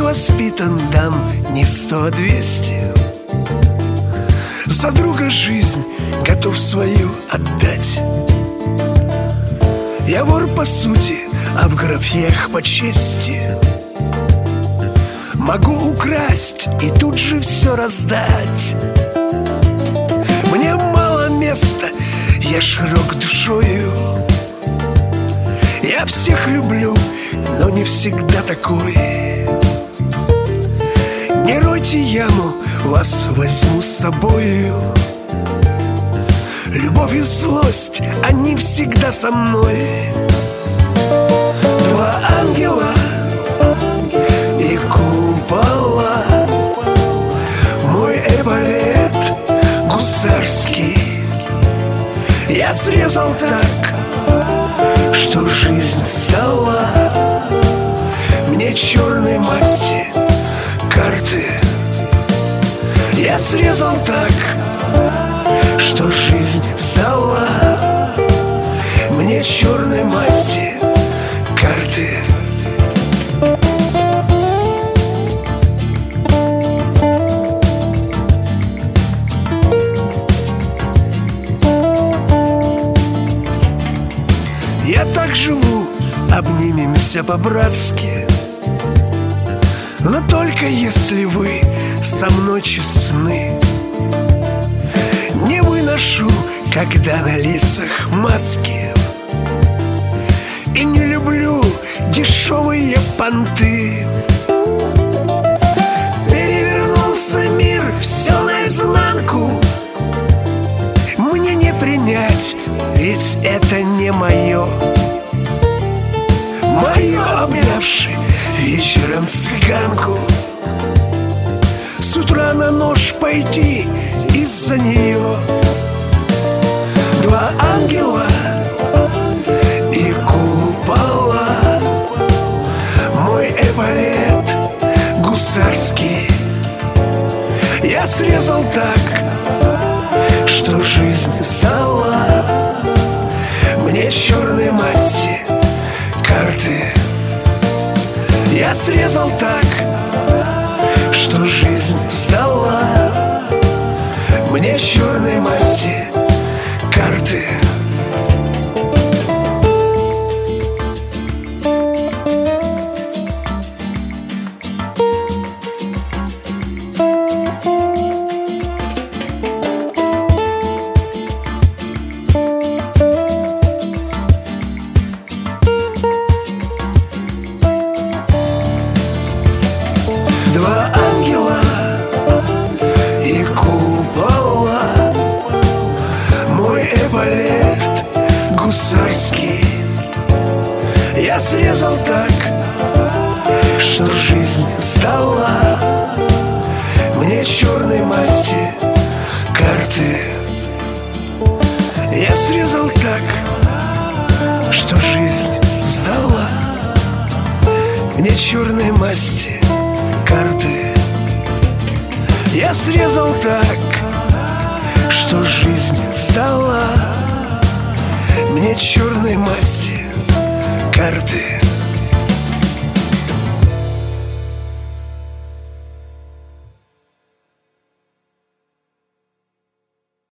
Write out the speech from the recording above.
воспитан, дам не 100, а 200. За друга жизнь готов свою отдать. Я вор по сути, а в графьях по чести. Могу украсть и тут же все раздать. Мне мало места, я широк душою. Я всех люблю, но не всегда такой. Не ройте яму, вас возьму с собою. Любовь и злость, они всегда со мной. Два ангела и купола, мой эполет гусарский я срезал так, что жизнь стала мне черной масти карты. Я срезал так, что жизнь стала мне черной масти карты. Я так живу, обнимемся по-братски, но только если вы со мной честны. Не выношу, когда на лицах маски, и не люблю дешевые понты. Перевернулся мир, все наизнанку. Мне не принять, ведь это не мое. Мое обнявши вечером цыганку, с утра на нож пойти из-за нее. Два ангела и купола, мой эполет гусарский я срезал так, что жизнь стала мне черной масти карты. Я срезал так, что жизнь стала мне черной масти карты. Два ангела и купола, мой эполет гусарский я срезал так, что жизнь стала мне черной масти карты. Я срезал так, что жизнь сдала мне черной масти карты. Я срезал так, что жизнь стала мне черной масти